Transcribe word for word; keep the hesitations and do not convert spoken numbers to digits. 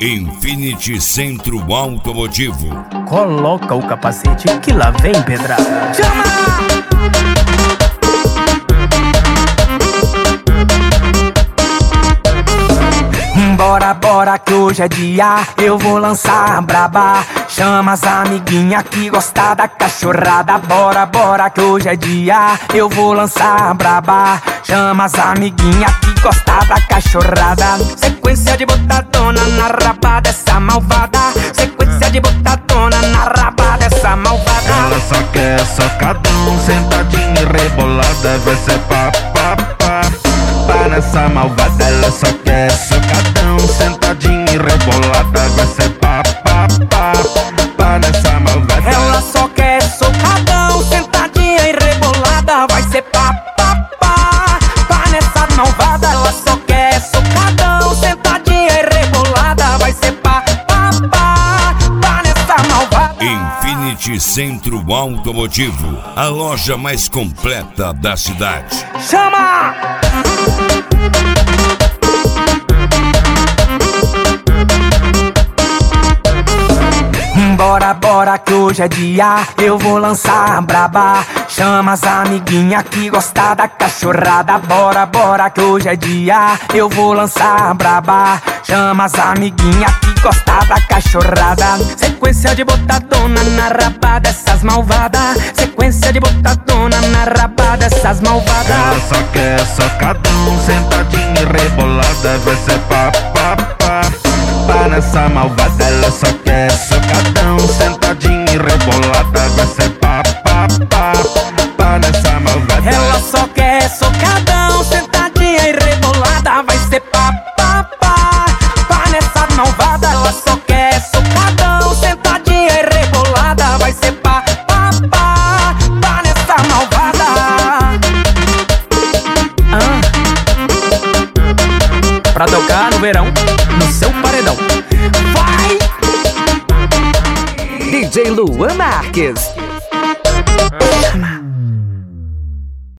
Infinity Centro Automotivo. Coloca o capacete que lá vem pedrada. Chama! Bora, bora que hoje é dia, eu vou lançar braba. Chama as amiguinha que gosta da cachorrada. Bora, bora que hoje é dia, eu vou lançar braba. Chama as amiguinha que gosta da cachorrada. Sequência de botadona na raba dessa malvada. Sequência de botadona na raba dessa malvada. Ela só quer socadão, sentadinha e rebolada. Vai ser pá, pá, pá, pá nessa malvada. Ela só quer socadão, sentadinha e rebolada. Vai ser pá, pá, pá, pá nessa malvada. Ela só quer socadão, sentadinha e rebolada. Vai ser pá, pá, pá, pá nessa malvada. Ela só quer socadão, sentadinha e rebolada. Vai ser pá, pá, pá, pá nessa malvada. Infinity Centro Automotivo, a loja mais completa da cidade. Chama! Bora, bora que hoje é dia, eu vou lançar braba. Chama as amiguinha que gosta da cachorrada. Bora, bora que hoje é dia, eu vou lançar braba. Chama as amiguinha que gosta da cachorrada. Sequência de botadona na raba dessas malvadas. Sequência de botadona na raba dessas malvadas. Ela só quer socadão, sentadinha e rebolada. Vai ser pá, pá, pá, pá nessa malvada. Ela só quer socadão, sentadinha e rebolada. Vai ser pá, pá, pá, pá nessa malvada. Ela só quer socadão, sentadinha e rebolada. Vai ser pá, pá, pá, pá nessa malvada. Ela só quer socadão, sentadinha e rebolada. Vai ser pá, pá, pá, pá nessa malvada. Ah. Pra tocar no verão, no seu paredão. Vai! D J Luan Marques. Chama.